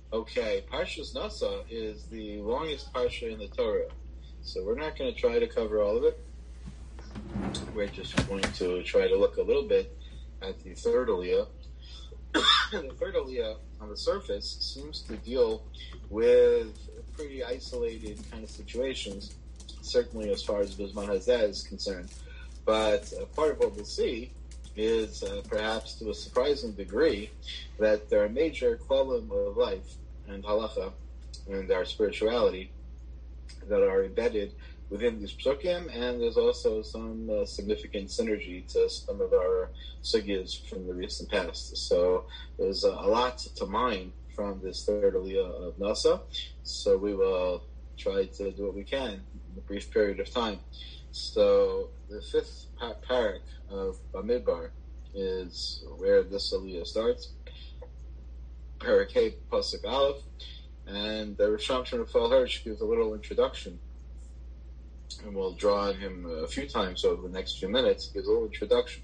Okay, Parshas Nasa is the longest parsha in the Torah, so we're not going to try to cover all of it. We're just going to try to look a little bit at the third Aliyah. And the third Aliyah, on the surface, seems to deal with pretty isolated kind of situations, certainly as far as Bisman Hazeh is concerned. But part of what we'll see is perhaps to a surprising degree that there are major klalim of life and halacha and our spirituality that are embedded within these psukim, and there's also some significant synergy to some of our sugyas from the recent past. So there's a lot to mine from this third aliyah of Nasa, so we will try to do what we can in a brief period of time. So the fifth parak of Bamidbar is where this aliyah starts. Parak Hey Pasuk Aleph, and the Rishon Shmuel Hirsch gives a little introduction, and we'll draw on him a few times over the next few minutes. Gives a little introduction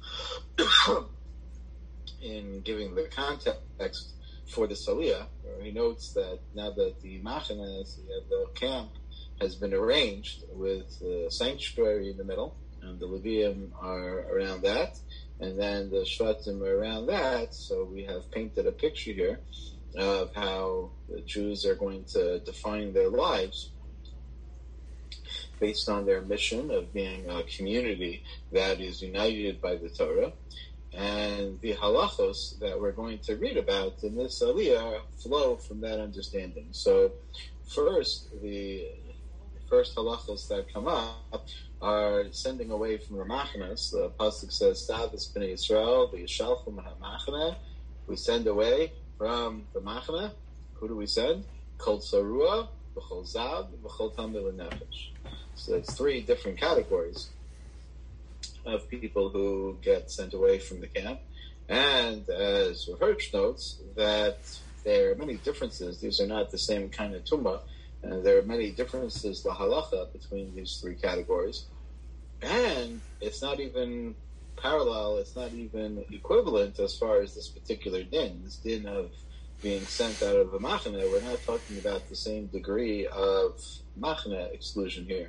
in giving the context for this aliyah. He notes that now that the machane, the camp, has been arranged with the sanctuary in the middle, and the Levium are around that, and then the Shvatim are around that. So we have painted a picture here of how the Jews are going to define their lives based on their mission of being a community that is united by the Torah. And the halachos that we're going to read about in this aliyah flow from that understanding. So first, the first halachos that come up are sending away from the machanas. The pasuk says, "Savas b'nei Yisrael v'yishalchu ma'hamachana." We send away from the machana. Who do we send? Kol tzarua, v'chol zav, v'chol tamil nefesh. So it's three different categories of people who get sent away from the camp. And as Hirsch notes, that there are many differences. These are not the same kind of tumah. And there are many differences, la halacha, between these three categories. And it's not even parallel, it's not even equivalent as far as this particular din, this din of being sent out of a machane. We're not talking about the same degree of machane exclusion here.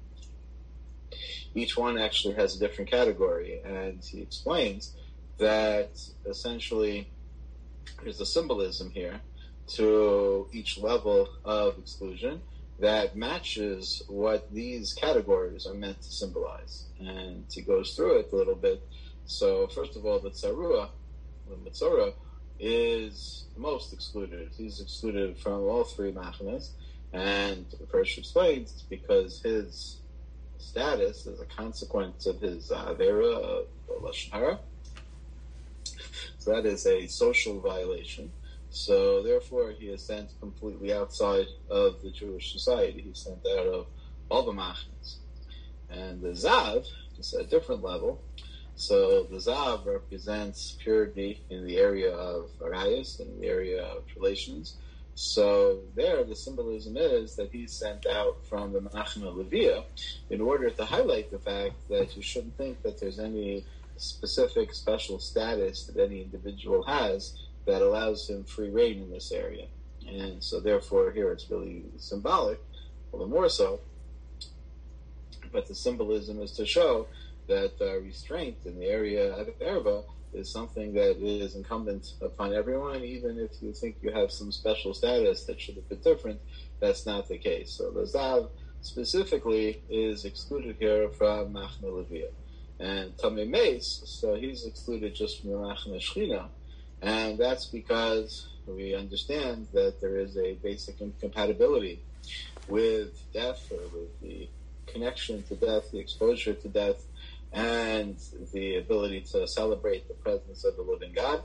Each one actually has a different category, and he explains that essentially there's a symbolism here to each level of exclusion that matches what these categories are meant to symbolize. And he goes through it a little bit. So first of all, the tzarua, the mitzora, is the most excluded. He's excluded from all three machanas, and the Hirsch explains it's because his status is a consequence of his avera of lashon hara. So that is a social violation. So therefore, he is sent completely outside of the Jewish society. He's sent out of all the machnas. And the zav is at a different level. So the zav represents purity in the area of arayos, in the area of relations. So there, the symbolism is that he's sent out from the Machna Levia in order to highlight the fact that you shouldn't think that there's any specific special status that any individual has that allows him free reign in this area. And so therefore here it's really symbolic, a little more so, but the symbolism is to show that restraint in the area of erva is something that is incumbent upon everyone, even if you think you have some special status that should have been different. That's not the case. So the zav specifically is excluded here from Machna Levia. And Tamei Meis, so he's excluded just from the Machna Shechina. And that's because we understand that there is a basic incompatibility with death, or with the connection to death, the exposure to death, and the ability to celebrate the presence of the living God.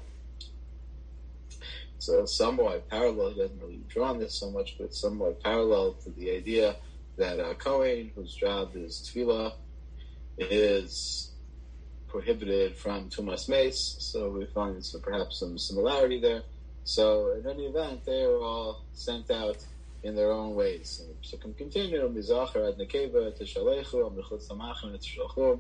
So somewhat parallel, he doesn't really draw on this so much, but somewhat parallel to the idea that a Kohen, whose job is tefillah, is prohibited from Tumas Meis, so we find perhaps some similarity there. So in any event, they are all sent out in their own ways. So can continue, Mizacher ad Nekeva, Teshalechu, Mechutz Samachim, Teshalchum,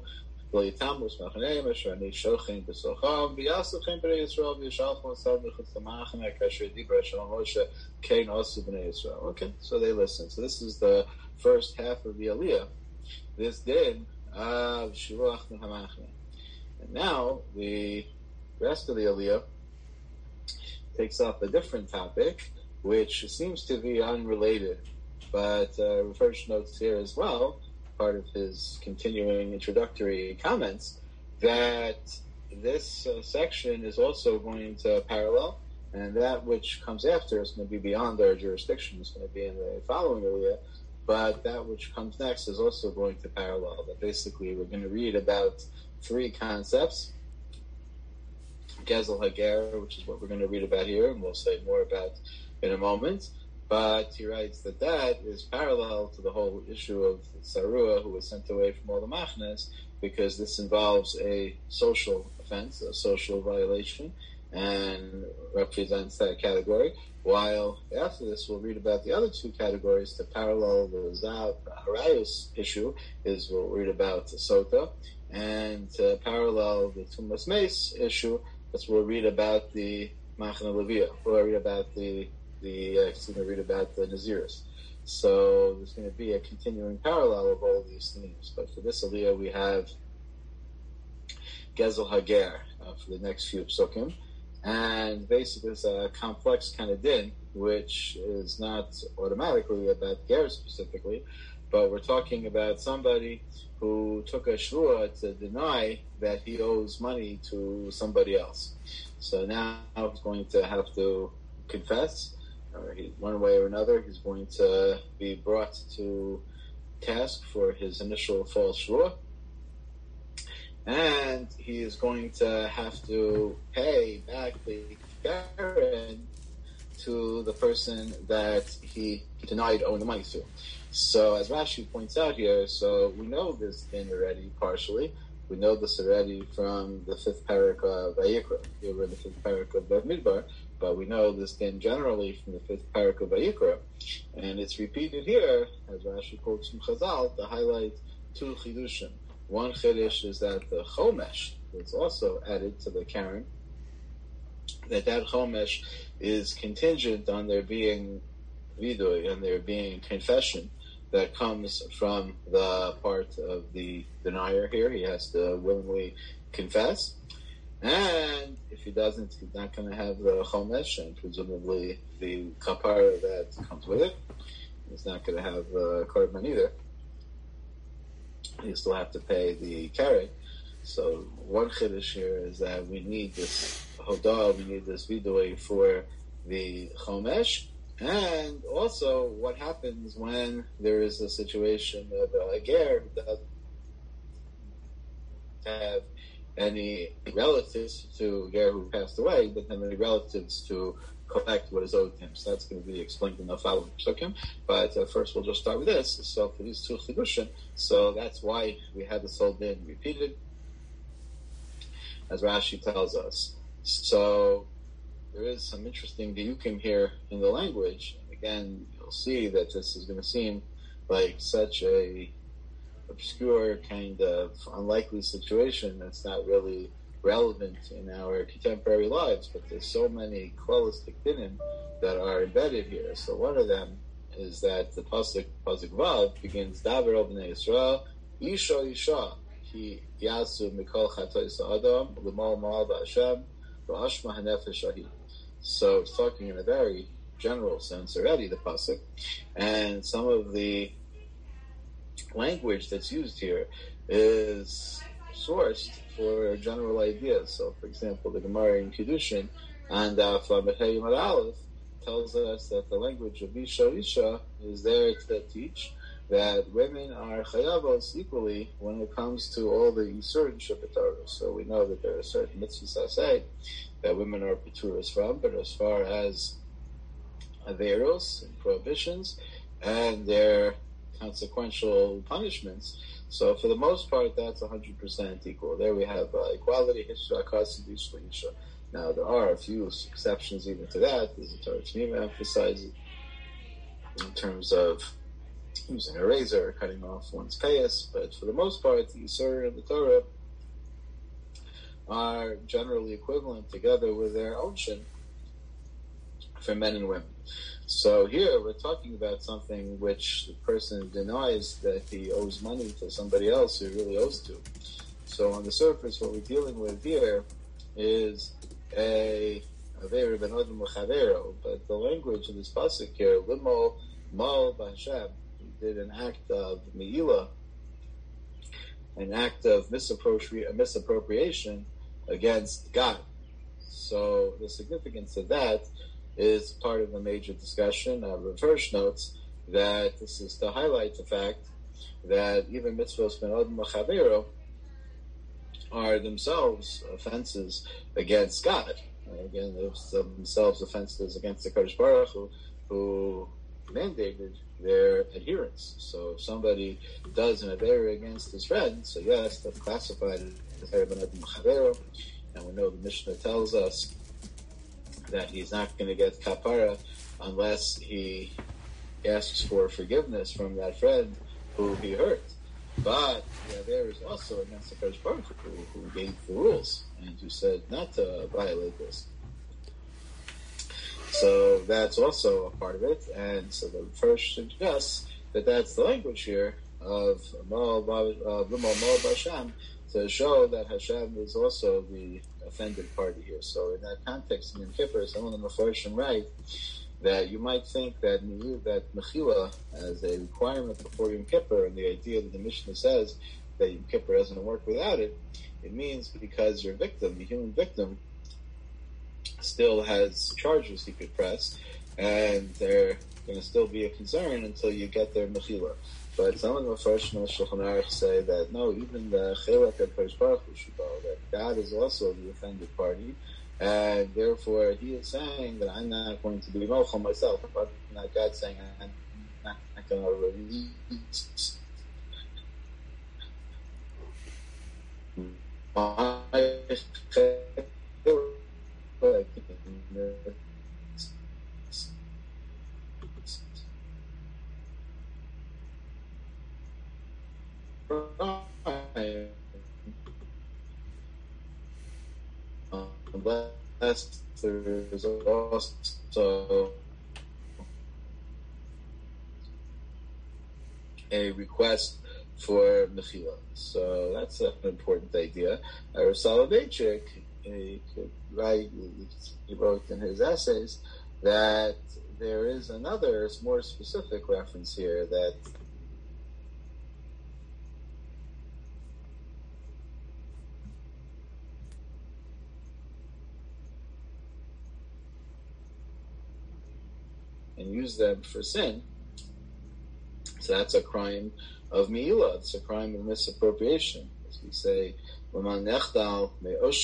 V'yitamus machaneim asher ani shochem b'socham v'yasochem b'nei Yisrael v'yishalchim l'sal m'chutz l'machaneh kasher dibra Shalom Moshe kein osu b'nei Yisrael. Okay, so they listen. So this is the first half of the Aliyah. This din of Shiluach Hamachaneh. And now the rest of the Aliyah takes up a different topic, which seems to be unrelated, but Rav notes here as well, part of his continuing introductory comments, that this section is also going to parallel, and that which comes after is going to be beyond our jurisdiction. It's going to be in the following area, but that which comes next is also going to parallel. That basically we're going to read about three concepts. Gezel Hager, which is what we're going to read about here, and we'll say more about in a moment. But he writes that is parallel to the whole issue of Sarua, who was sent away from all the machnes, because this involves a social offense, a social violation, and represents that category. While after this, we'll read about the other two categories to parallel the Zav Harayus issue, is we'll read about the Sota, and to parallel the Tumas Mace issue, that's we'll read about the Machna Levia. We'll read about the Naziris. So there's going to be a continuing parallel of all these themes. But for this Aliyah, we have Gezel Hager for the next few psukim. And basically it's a complex kind of din, which is not automatically about Ger specifically, but we're talking about somebody who took a shvua to deny that he owes money to somebody else. So now he's going to have to confess, or one way or another, he's going to be brought to task for his initial false shvua, and he is going to have to pay back the Karen to the person that he denied owing the money to. So as Rashi points out here, so we know this thing already partially. We know this already from the fifth parak of Vayikra. Here we're in the fifth parak of Bamidbar, but we know this thing generally from the fifth parak of Vayikra. And it's repeated here, as Rashi quotes from Chazal, to highlight two chidushim. One chiddush is that the chomesh is also added to the Karen, that chomesh is contingent on there being vidui, and there being confession that comes from the part of the denier here. He has to willingly confess. And if he doesn't, he's not going to have the chomesh, and presumably the kapara that comes with it. He's not going to have the korban either. You still have to pay the carrot. So one chiddush here is that we need this hodah, we need this vidui for the chomesh. And also, what happens when there is a situation of a ger who doesn't have any relatives to a ger who passed away, but then any relatives to collect what is owed to him. So that's going to be explained in the following psukim. But first, we'll just start with this. So for these two chidushim, so that's why we had this whole din repeated, as Rashi tells us. So there is some interesting diukim here in the language. Again, you'll see that this is going to seem like such a obscure, kind of unlikely situation that's not really relevant in our contemporary lives, but there's so many klolistic dinim that are embedded here. So one of them is that the pasuk Vav begins Davar al b'nei Yisrael Isha ki yasu mikol chatois adam l'mal mal b'Hashem v'ashma hanefesh ahi. So it's talking in a very general sense already, the pasuk, and some of the language that's used here is sourced for general ideas. So, for example, the Gemara in Kiddushin and Flamechei Yimad Aleph tells us that the language of Isha is there to teach that women are chayavos equally when it comes to all the Yisur and Shabbat. So we know that there are certain mitzvahs say that women are paturas from, but as far as averos and prohibitions and their consequential punishments, so for the most part, that's 100% equal. There we have equality. Now there are a few exceptions even to that. There's a Torah T'mima emphasizes in terms of using a razor or cutting off one's payas, but for the most part, the Yisur and the Torah are generally equivalent together with their ocean for men and women. So here we're talking about something which the person denies that he owes money to somebody else who he really owes to. So on the surface, what we're dealing with here is a Avera ben Adam L'Chavero, but the language in this pasuk here, Limo Mal B'Hashem, he did an act of Me'ilah, an act of misappropriation against God. So the significance of that is part of the major discussion. Rav Hirsch notes that this is to highlight the fact that even mitzvos ben Adam L'Chavero are themselves offenses against God. Again, those themselves offenses against the Kadosh Baruch Hu, who mandated their adherence. So if somebody does an avera against his friend, so yes, that's classified as Avera ben Adam L'Chavero, and we know the Mishnah tells us that he's not going to get kapara unless he asks for forgiveness from that friend who he hurt. But the avera is also against the Kadosh Baruch Hu, who gave the rules and who said not to violate this. So that's also a part of it, and so the first suggests that that's the language here of Mal B'Hashem, to show that Hashem is also the offended party here. So in that context, in Yom Kippur, some of the Mefarshim write that you might think that Mechila as a requirement before Yom Kippur, and the idea that the Mishnah says that Yom Kippur doesn't work without it, it means because your victim, the human victim, still has charges he could press, and they're going to still be a concern until you get their Mechila. But some of the Mefarshim of Shulchan Aruch say that no, even the Chelak of Kadosh Baruch Hu should know that God is also the offended party, and therefore he is saying that I'm not going to be Mochel myself, but not God saying I'm not going to release unless there's also a request for Mechila. So that's an important idea. Rav Soloveitchik, he wrote in his essays that there is another more specific reference here that and use them for sin. So that's a crime of Me'ilah. It's a crime of misappropriation. As we say, that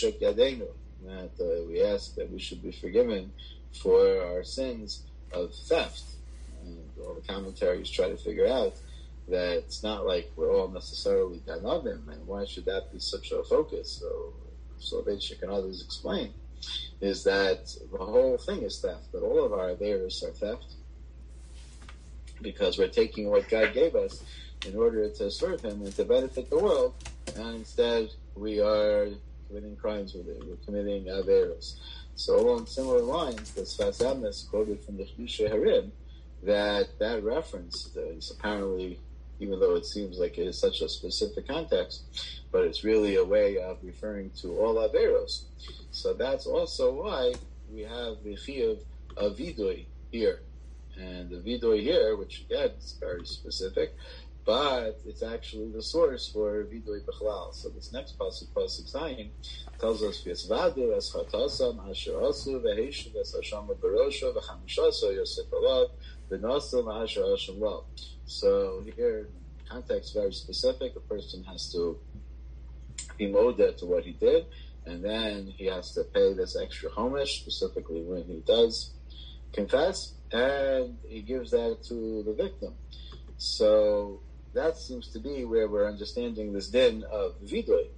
we ask that we should be forgiven for our sins of theft. And all the commentaries try to figure out that it's not like we're all necessarily ganavim, and why should that be such a focus? So Soloveitchik and others explain is that the whole thing is theft, that all of our averos are theft, because we're taking what God gave us in order to serve Him and to benefit the world, and instead we are committing crimes with it. We're committing averos. So along similar lines, the Sfas Emes quoted from the Chidusha Harim that reference is apparently, even though it seems like it is such a specific context, but it's really a way of referring to all averos. So that's also why we have the chiyuv of vidui here. And the vidui here, which again is very specific, but it's actually the source for vidui b'chlal. So this next pasuk Zayin, tells us v'yisvadu es chatasam asher asu v'heishu es hasham barosho v'chamishaso yosef alav v'nasu asher hasham lav. So here, context very specific. A person has to be modeh to what he did, and then he has to pay this extra chomesh, specifically when he does confess, and he gives that to the victim. So that seems to be where we're understanding this din of vidui.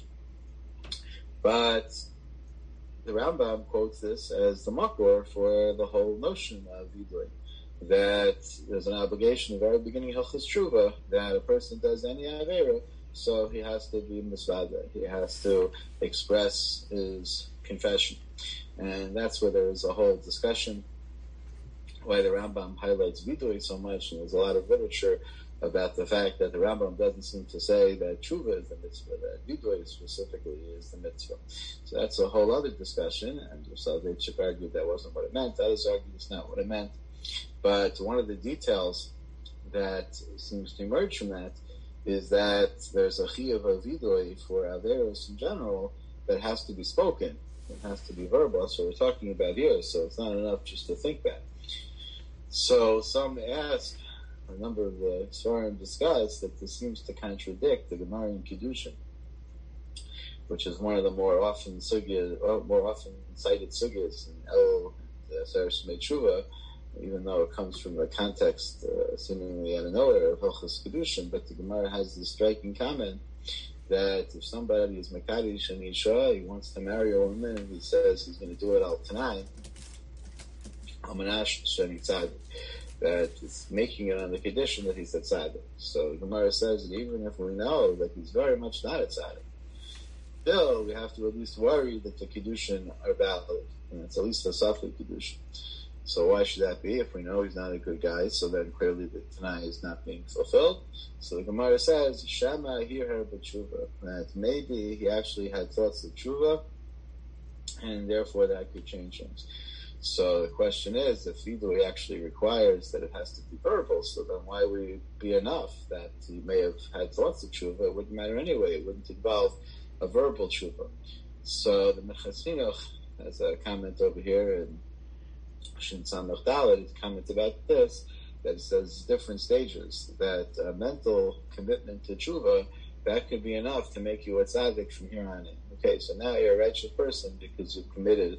But the Rambam quotes this as the makor for the whole notion of vidui, that there's an obligation at the very beginning of Hilchos Tshuva that a person does any avera so he has to be misvada. He has to express his confession. And that's where there is a whole discussion why the Rambam highlights vidui so much, and there's a lot of literature about the fact that the Rambam doesn't seem to say that tshuva is the mitzvah, that vidui specifically is the mitzvah. So that's a whole other discussion, and Soloveitchik argued that wasn't what it meant. Others argued it's not what it meant. But one of the details that seems to emerge from that is that there's a chiyuv of vidui for averos in general that has to be spoken. It has to be verbal. So we're talking about here, so it's not enough just to think that. So some ask, a number of the Svarim discuss that this seems to contradict the Gemara in Kiddushin, which is one of the more often cited sugyas in El Seres Meitshuva, even though it comes from the context seemingly out of nowhere of Hilchos Kiddushin. But the Gemara has this striking comment that if somebody is Mekadosh and Isha, he wants to marry a woman, and he says he's going to do it al Tanai, Amanash Shani Tzadik, that it's making it on the condition that he's a tzaddik. So Gemara says that even if we know that he's very much not a tzaddik, still we have to at least worry that the kiddushin are valid, and it's at least a safli kiddushin. So why should that be? If we know he's not a good guy, so then clearly the Tanai is not being fulfilled. So the Gemara says, Shama hirher b'tshuva, that maybe he actually had thoughts of tshuva, and therefore that could change things. So the question is, if vidui actually requires that it has to be verbal, so then why would it be enough that he may have had thoughts of tshuva? It wouldn't matter anyway. It wouldn't involve a verbal tshuva. So the Minchas Chinuch has a comment over here in Shin Samach Dalet, it's a comment about this, that it says different stages, that a mental commitment to tshuva, that could be enough to make you a tzaddik from here on in. Okay, so now you're a righteous person because you've committed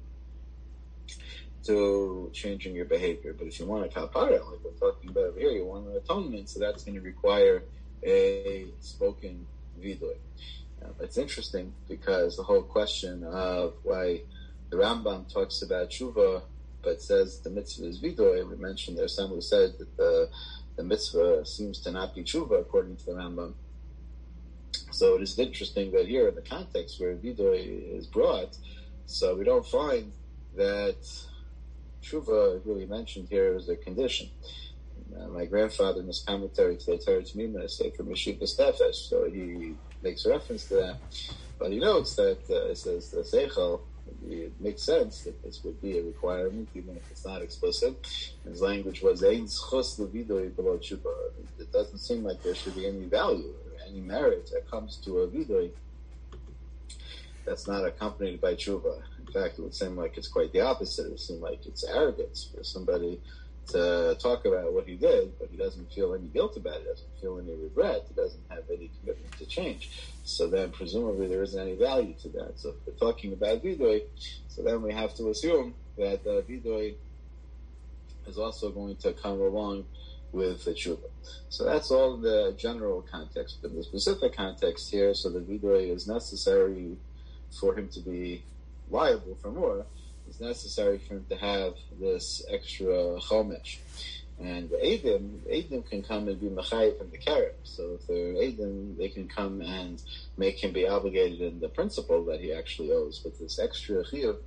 to changing your behavior. But if you want a kapara, like we're talking about over here, you want an atonement, so that's going to require a spoken vidui. It's interesting because the whole question of why the Rambam talks about tshuva but says the mitzvah is vidui, we mentioned there's some who said that the mitzvah seems to not be tshuva according to the Rambam. So it is interesting that here in the context where vidui is brought, so we don't find that tshuva really mentioned here as a condition. My grandfather in his commentary to the Torah Tamima said from Yeshivas Nefesh, so he makes a reference to that. But he notes that it says the Seichel, it makes sense that this would be a requirement, even if it's not explicit. His language was Ein Zchus Levidoi below tshuva. It doesn't seem like there should be any value or any merit that comes to a vidui that's not accompanied by tshuva. In fact, it would seem like it's quite the opposite. It would seem like it's arrogance for somebody to talk about what he did, but he doesn't feel any guilt about it, doesn't feel any regret, he doesn't have any commitment to change. So then presumably there isn't any value to that. So if we're talking about vidui, so then we have to assume that vidui is also going to come along with the tshuva. So that's all the general context. But in the specific context here, so the vidui is necessary for him to be liable for more. It's necessary for him to have this extra chomesh. And the Eidim can come and be mechayiv from the carrot. So if they're Eidim, they can come and make him be obligated in the principle that he actually owes. But this extra chiyuv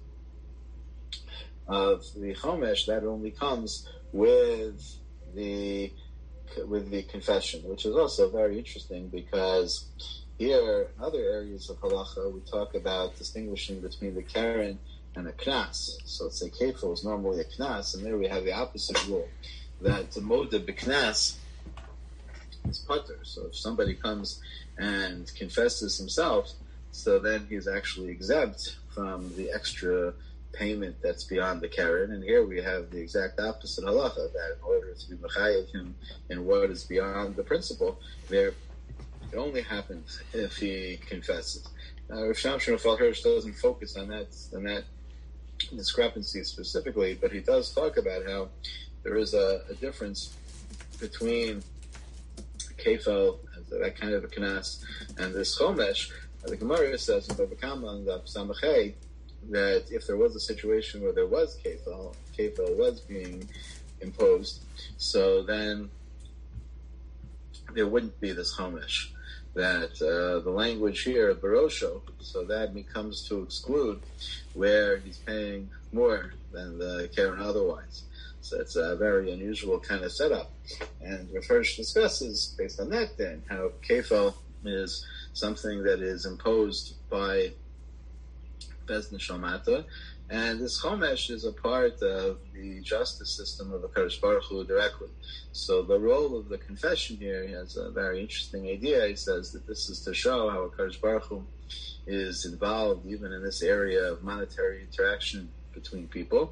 of the chomesh, that only comes with the confession, which is also very interesting because here, in other areas of halacha, we talk about distinguishing between the keren and a knas. So let's say kefil is normally a knas, and there we have the opposite rule, that the moda b'knas is pater. So if somebody comes and confesses himself, so then he's actually exempt from the extra payment that's beyond the keren. And here we have the exact opposite halacha, that in order to be mechayev him in what is beyond the principle, there it only happens if he confesses. Now, Rav Shamshon Raphael Hirsch doesn't focus on that discrepancy specifically, but he does talk about how there is a difference between kefel, that kind of a knas, and this chomesh. The Gemara says in Bava Kama and the Samachay that if there was a situation where there was kefel was being imposed, so then there wouldn't be this chomesh. that the language here, barosho, so that becomes to exclude where he's paying more than the keren otherwise. So it's a very unusual kind of setup. And Rav Hirsch discusses, based on that then, how kefel is something that is imposed by Bez Neshomata, and this Chomesh is a part of the justice system of the Kadosh Baruch Hu directly. So the role of the confession here, he has a very interesting idea. He says that this is to show how a Kadosh Baruch Hu is involved even in this area of monetary interaction between people.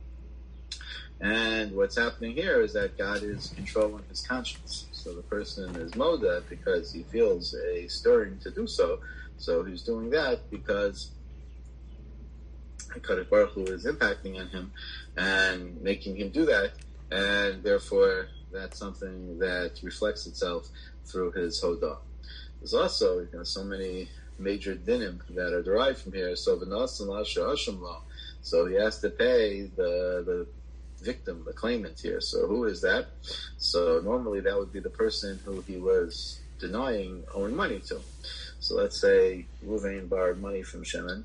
And what's happening here is that God is controlling his conscience. So the person is moda because he feels a stirring to do so. So he's doing that because HaKadosh Baruch Hu is impacting on him and making him do that. And therefore, that's something that reflects itself through his hodah. There's also so many major dinim that are derived from here. So he has to pay the victim, the claimant here. So who is that? So normally that would be the person who he was denying owing money to. So let's say Ruvain borrowed money from Shimon,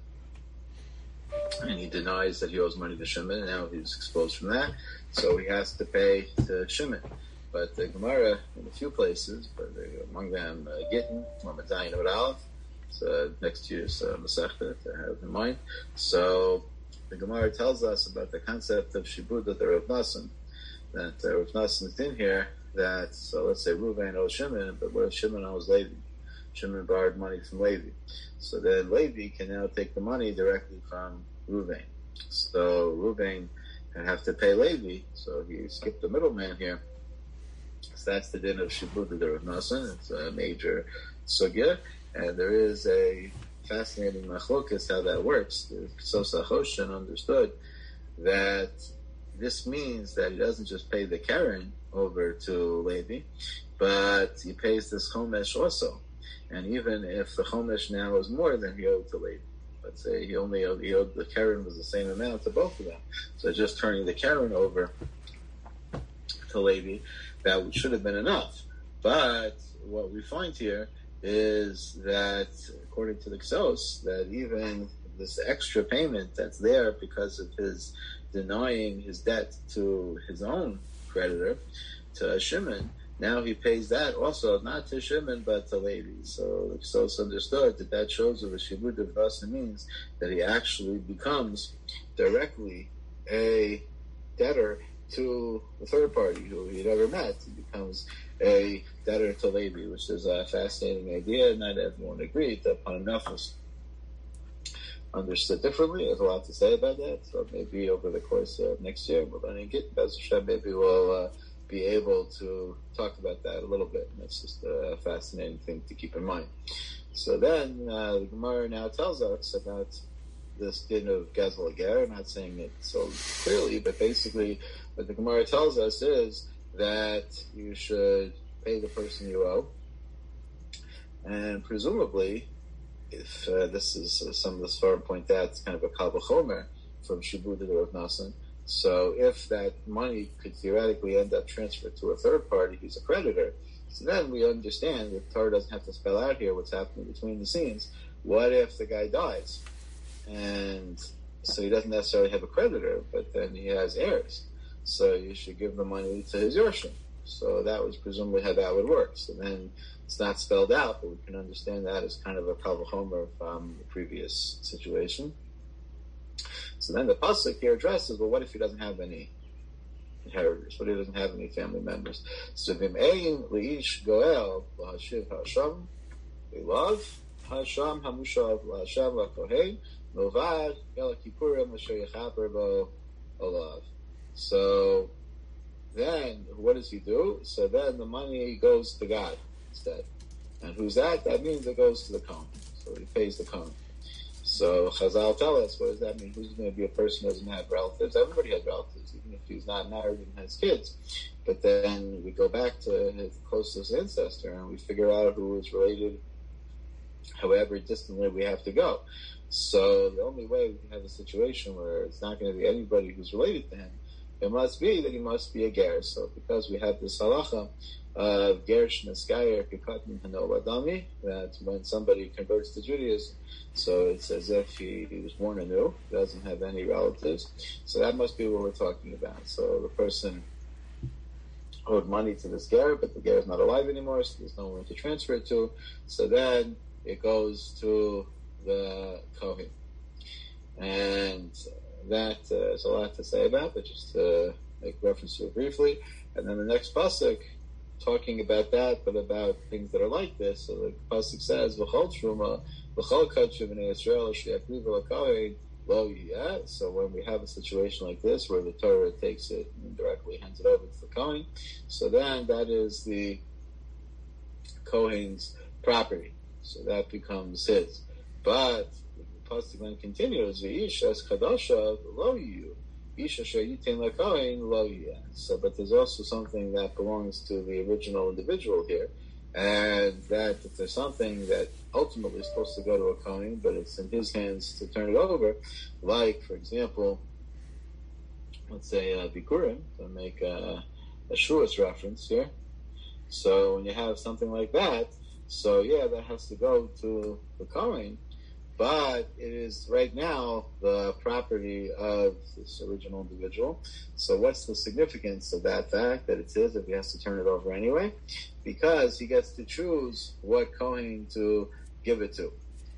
and he denies that he owes money to Shimon, and now he's exposed from that. So he has to pay to Shimon. But the Gemara, in a few places, but among them Gittin, Mamadayin of Aleph, so next year's Masechta to have in mind. So the Gemara tells us about the concept of Shibud of the Rav Nassim, that Rav Nassim is in here, that, so let's say Ruvain owes Shimon, but what if Shimon owes Levi? Shimon borrowed money from Levi. So then Levi can now take the money directly from Ruvain. So Ruvain can have to pay Levi, so he skipped the middleman here. So that's the din of Shibud of the Rav Nassim. It's a major sugya, and there is a fascinating machlokas how that works. The Sosa Hoshen understood that this means that he doesn't just pay the Karen over to Levi, but he pays this Chomesh also. And even if the Chomesh now is more than he owed to Levi, let's say he owed the Karen was the same amount to both of them. So just turning the Karen over to Levi, that should have been enough. But what we find here is that, according to the Ksos, that even this extra payment that's there because of his denying his debt to his own creditor, to Shimon, now he pays that also, not to Shimon, but to Levi. So the Ksos understood that shows that the Shibud of Nasa means that he actually becomes directly a debtor to the third party who he never met. He becomes a debtor to Levi, which is a fascinating idea. Not everyone agreed that Panafos understood differently. There's a lot to say about that. So maybe over the course of next year, we're learning it. Bez Hashem, maybe we'll be able to talk about that a little bit. And that's just a fascinating thing to keep in mind. So then the Gemara now tells us about this din of Gezel Ger. I'm not saying it so clearly, but basically what the Gemara tells us is that you should pay the person you owe. And presumably, if this is some of the Sfarim point out, it's kind of a Kal V'chomer from Shibud of the Rav Nassim. So if that money could theoretically end up transferred to a third party who's a creditor, so then we understand that Torah doesn't have to spell out here what's happening between the scenes. What if the guy dies? And so he doesn't necessarily have a creditor, but then he has heirs. So you should give the money to his Yorshim. So that was presumably how that would work. So then it's not spelled out, but we can understand that as kind of a Kal V'chomer from the previous situation. So then the pasuk here addresses, well, what if he doesn't have any inheritors? What if he doesn't have any family members? So v'im'ein li'ish goel l'hashiv ha'asham v'lav ha'asham ha'mushav l'hashem l'kohen novad yel kippurim l'sher yechaper bo olav. So then what does he do? So then the money goes to God instead. And who's that? That means it goes to the Kohen. So he pays the Kohen. So Chazal tell us, what does that mean? Who's going to be a person who doesn't have relatives? Everybody has relatives, even if he's not married and has kids. But then we go back to his closest ancestor and we figure out who is related, however distantly we have to go. So the only way we can have a situation where it's not going to be anybody who's related to him it must be that he must be a ger. So because we have this halacha of gersh neskayer kikatmin hano adami, that when somebody converts to Judaism, so it's as if he was born anew, doesn't have any relatives. So that must be what we're talking about. So the person owed money to this ger, but the ger is not alive anymore, so there's no one to transfer it to. So then it goes to the kohen, and that is a lot to say about, but just to make reference to it briefly. And then the next pasuk, talking about that, but about things that are like this. So the pasuk says, "V'chol truma, v'chol kachim b'nei Yisrael she'akriv l'kohen lo yiyah." So when we have a situation like this, where the Torah takes it and directly hands it over to the kohen, so then that is the kohen's property. So that becomes his. But the pasuk then continues, "V'ishas kadasha lo yiyu." So, but there's also something that belongs to the original individual here, and that if there's something that ultimately is supposed to go to a kohen, but it's in his hands to turn it over, like, for example, let's say Bikurim, to make a Shuas reference here. So when you have something like that, so yeah, that has to go to the kohen, but it is right now the property of this original individual. So what's the significance of that fact that it's his if he has to turn it over anyway? Because he gets to choose what kohen to give it to.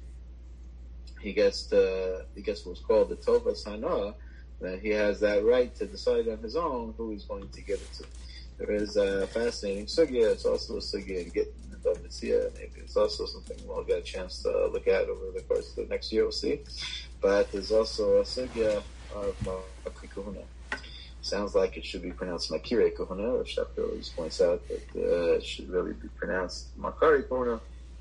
He gets what's called the tovas hana, that he has that right to decide on his own who he's going to give it to. There is a fascinating sugya. It's also a sugya in Gittin and Davitzia. Maybe it's also something we'll get a chance to look at over the course of the next year. We'll see. But there's also a sugya of Makri Kahuna. Sounds like it should be pronounced Makire Kahuna, or Shepard always points out that it should really be pronounced Makari Kahuna.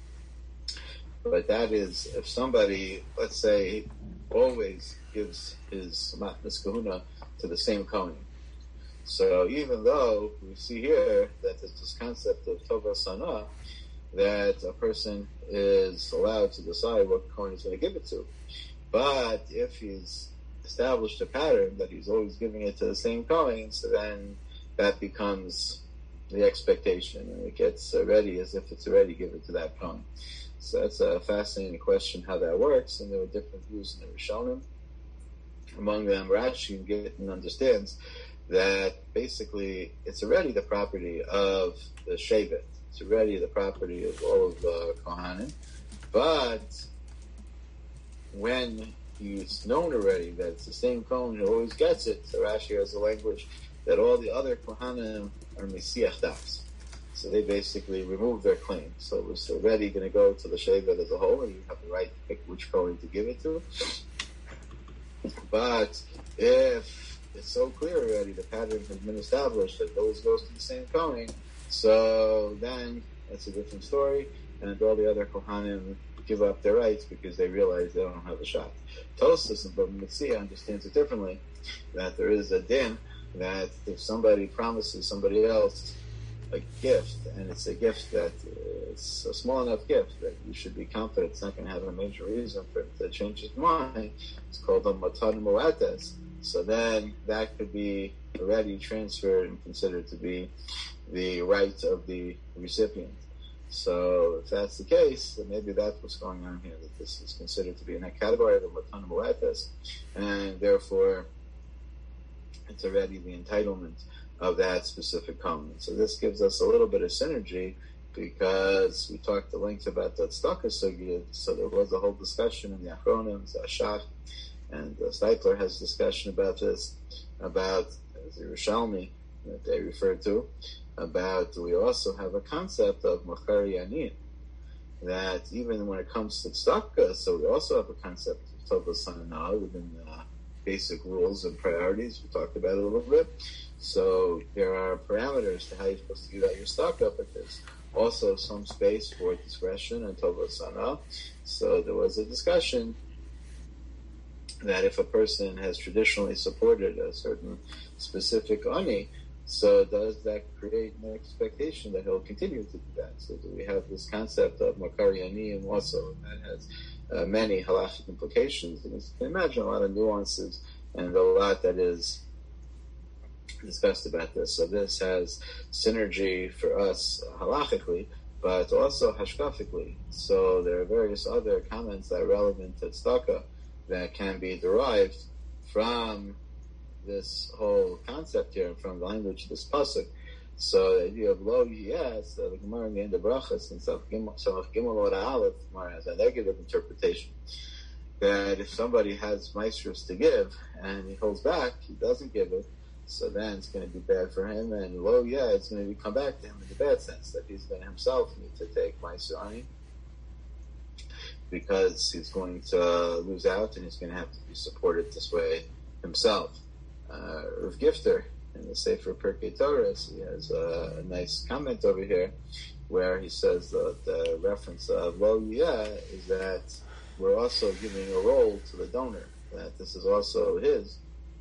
But that is, if somebody, let's say, always gives his Matnas Kahuna to the same kohen. So even though we see here that there's this concept of Tova Sana, that a person is allowed to decide what kohen he's going to give it to, but if he's established a pattern that he's always giving it to the same kohen, so then that becomes the expectation, and it gets ready as if it's already given to that kohen. So that's a fascinating question how that works, and there are different views in the Rishonim. Among them, Rashi and Gittin understands that basically it's already the property of the Shevet. It's already the property of all of the Kohanim. But when it's known already that it's the same Kohen who always gets it, so Rashi has a language that all the other Kohanim are Mesiach Das. So they basically remove their claim. So it's already going to go to the Shevet as a whole, and you have the right to pick which Kohen to give it to. But if it's so clear already, the pattern has been established that it always goes to the same kohen, so then that's a different story, and all the other kohanim give up their rights because they realize they don't have a shot. Tosfos and Bava Metzia understands it differently, that there is a din that if somebody promises somebody else a gift, and it's a gift that it's a small enough gift that you should be confident it's not going to have a major reason for it to change his mind, it's called a matan mu'ates. So then that could be already transferred and considered to be the right of the recipient. So if that's the case, then maybe that's what's going on here, that this is considered to be in that category of the matan mu'ates, and therefore it's already the entitlement of that specific comment. So this gives us a little bit of synergy, because we talked at length about that tzedakah sugya. So there was a whole discussion in the Achronim, Zashach, and Steipler has a discussion about this, about the Yerushalmi that they refer to, about we also have a concept of Machari Yanin, that even when it comes to tzedakah, so we also have a concept of Tovas Hana within the basic rules and priorities. We talked about it a little bit. So there are parameters to how you're supposed to give out your tzedakah, but there's also some space for discretion and Tovas Hana. So there was a discussion that if a person has traditionally supported a certain specific ani, so does that create an expectation that he'll continue to do that? So do we have this concept of Makari Ani, and also that has many halachic implications, and you can imagine a lot of nuances and a lot that is discussed about this. So this has synergy for us halachically, but also hashkafically. So there are various other comments that are relevant to tzedakah that can be derived from this whole concept here, from the language of this pasuk. So the idea of lo yes, the Gemara in the end of Brachas and Samach Gimel Ora Aleph, Gemara has a negative interpretation that if somebody has maestros to give and he holds back, he doesn't give it, so then it's going to be bad for him, and lo yeah, it's going to come back to him in the bad sense that he's going to himself need to take maestro on him because he's going to lose out and he's going to have to be supported this way himself. Rav Gifter in the Sefer Pirkei Torah, he has a nice comment over here where he says that the reference of lo yeah is that we're also giving a role to the donor, that this is also his,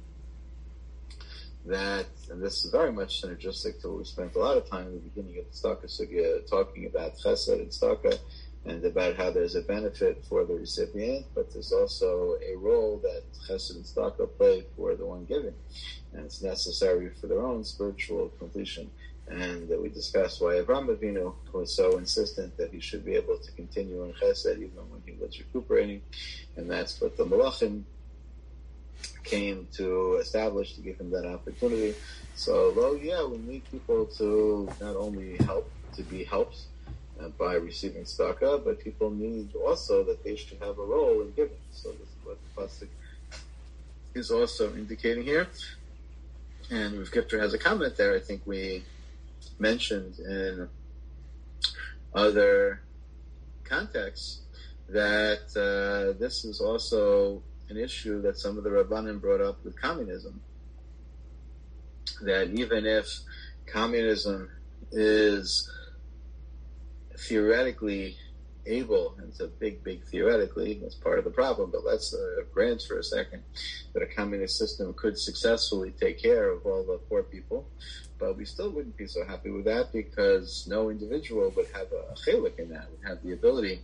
that, and this is very much synergistic to what we spent a lot of time in the beginning of the Tzedakah Sugya talking about Chesed and Tzedakah and about how there's a benefit for the recipient, but there's also a role that Chesed and Tzedakah play for the one giving, and it's necessary for their own spiritual completion. And we discussed why Avraham Avinu was so insistent that he should be able to continue in Chesed even when he was recuperating, and that's what the Malachim came to establish to give him that opportunity. So, well, yeah, we need people to not only help, to be helped by receiving tzedakah, but people need also that they should have a role in giving. So this is what the pasuk is also indicating here. And Rav Gifter has a comment there, I think we mentioned in other contexts, that this is also an issue that some of the Rabbanim brought up with communism, that even if communism is theoretically able, and it's a big theoretically, that's part of the problem, but let's grant for a second that a communist system could successfully take care of all the poor people, but we still wouldn't be so happy with that because no individual would have a chelik in that, would have the ability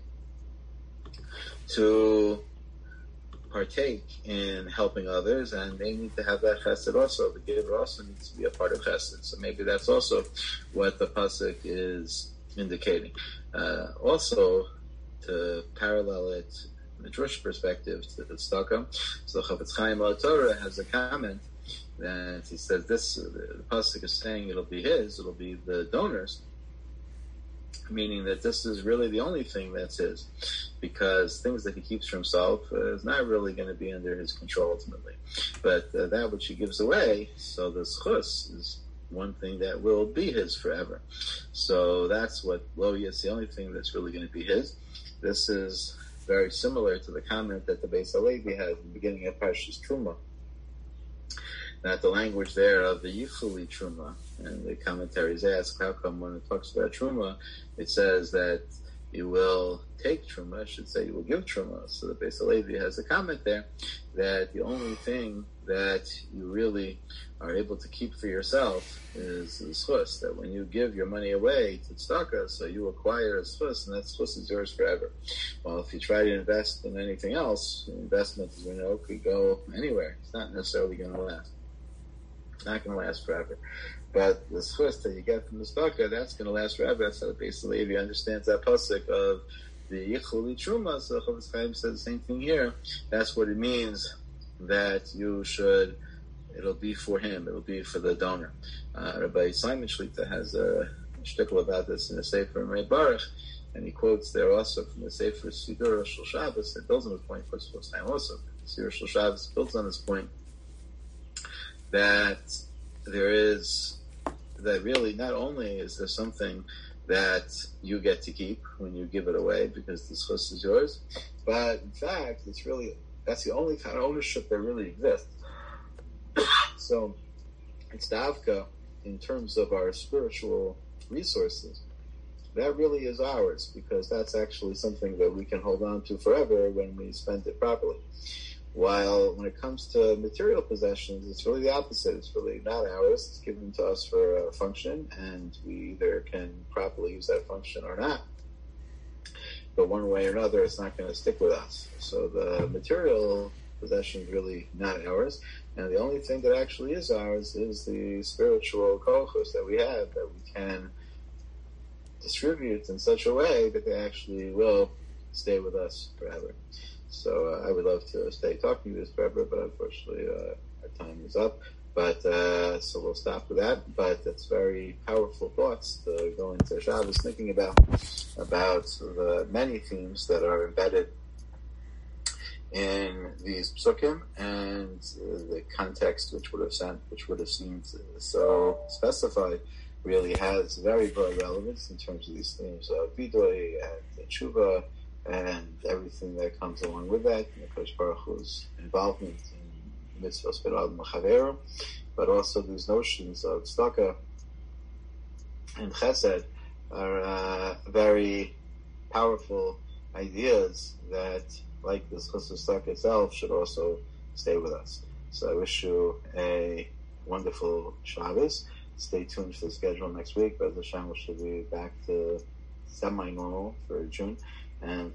to partake in helping others, and they need to have that chesed also. The giver also needs to be a part of chesed. So maybe that's also what the pasuk is indicating. Also, to parallel it from the Jewish perspective to the tzedakah, so Chafetz Chaim al Torah has a comment that he says this, the pasuk is saying it'll be the donors, meaning that this is really the only thing that's his, because things that he keeps for himself is not really going to be under his control ultimately. But that which he gives away, so the schus is one thing that will be his forever. So that's what lo is, the only thing that's really going to be his. This is very similar to the comment that the Beis Halevi had in the beginning of Parshas Truma, that the language there of the Yichuli Truma, and the commentaries ask, how come when it talks about Truma, it says that you will take Truma, I should say you will give Truma. So the Beis Halevi has a comment there that the only thing that you really are able to keep for yourself is the schus, that when you give your money away to tzedakah, so you acquire a schus, and that schus is yours forever. Well, if you try to invest in anything else, investment, as we know, could go anywhere. It's not necessarily going to last. It's not going to last forever. But the schus that you get from the tzedakah, that's going to last forever. That's how the Beis Halevi understands that pasuk of the Yichuli Truma. So Chafetz Chaim says the same thing here. That's what it means, that you should, it'll be for him, it'll be for the donor. Rabbi Simon Shlita has a shtickle about this in the Sefer Mei Baruch, and he quotes there also from the Sefer Sidur Shel Shabbos, that builds on this point, quotes Chafetz Chaim also. Sidur Shel Shabbos builds on this point, that there is, that really not only is there something that you get to keep when you give it away because the schus is yours, but in fact, it's really, that's the only kind of ownership that really exists. So it's davka in terms of our spiritual resources. That really is ours because that's actually something that we can hold on to forever when we spend it properly. While when it comes to material possessions, it's really the opposite. It's really not ours. It's given to us for a function, and we either can properly use that function or not. But one way or another, it's not going to stick with us. So the material possession is really not ours. And the only thing that actually is ours is the spiritual kochos that we have, that we can distribute in such a way that they actually will stay with us forever. So I would love to stay talking to this forever, but unfortunately our time is up. But so we'll stop with that. But it's very powerful thoughts to go into Shabbos thinking about the many themes that are embedded in these psukim, and the context which would have seemed so specified really has very broad relevance in terms of these themes of Vidoy and Tshuva and everything that comes along with that, and Kodesh Baruch Hu's involvement in mitzvahs berad mechaveru, but also these notions of tzedakah and chesed are very powerful ideas that, like this chesed tzedakah itself, should also stay with us. So I wish you a wonderful Shabbos. Stay tuned for the schedule next week. But Hashem, we should be back to semi-normal for June. And